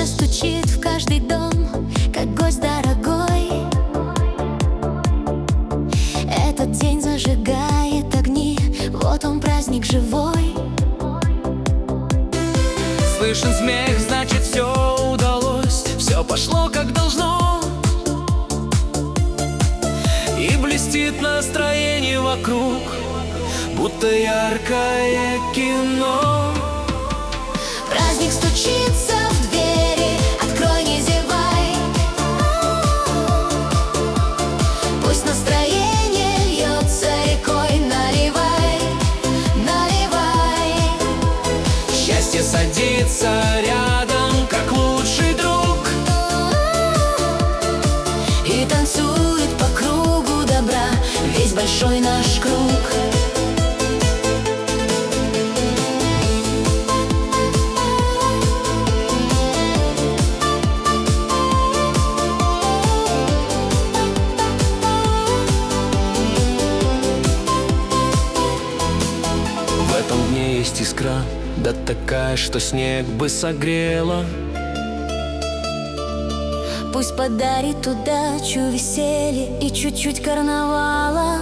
стучит в каждый дом, как гость дорогой. Этот день зажигает огни, вот он праздник живой. Слышен смех, значит все удалось, все пошло как должно. И блестит настроение вокруг, будто яркое кино. Праздник стучится в двери, открой, не зевай. Пусть настроение льется рекой, наливай, наливай. Счастье садится рядом, как лучший друг, и танцует по кругу добра весь большой наш круг. в этом дне есть искра, да такая, что снег бы согрела. Пусть подарит удачу, веселье и чуть-чуть карнавала.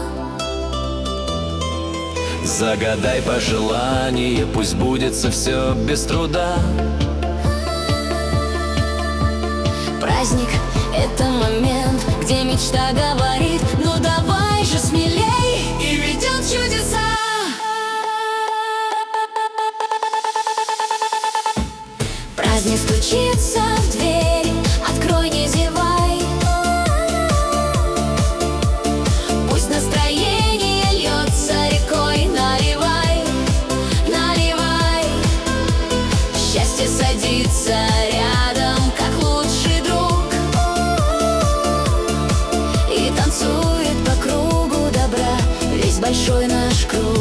Загадай пожелание, пусть сбудется все без труда. Праздник — это момент, где мечта говорит: ну давай же смелей, и ведет чудеса. Праздник стучится в двери, открой, не зевай. Пусть настроение льется рекой, наливай, наливай. Счастье садится рядом, как лучший друг, и танцует по кругу добра весь большой наш круг.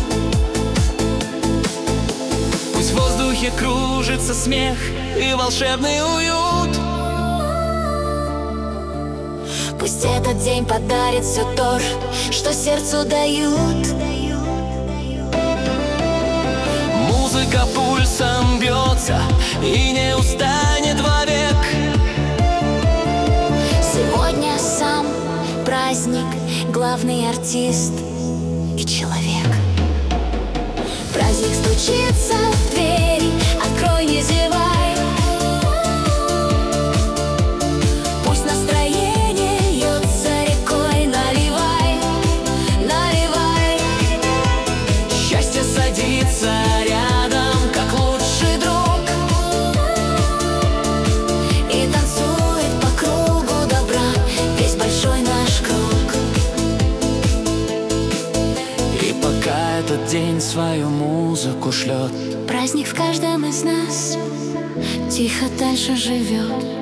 Пусть в воздухе кружится смех и волшебный уют. Пусть этот день подарит все то, что сердцу дают. Музыка пульсом бьется и не устанет вовек. Сегодня сам праздник, главный артист и человек. Праздник стучится в двери, открой, не зевай. Пусть настроение льется рекой, наливай, наливай. Счастье садится рядом, как лучший друг, И танцует по кругу добра весь большой наш круг. и пока этот день свою музыку шлет, Праздник в каждом из нас тихо дальше живет.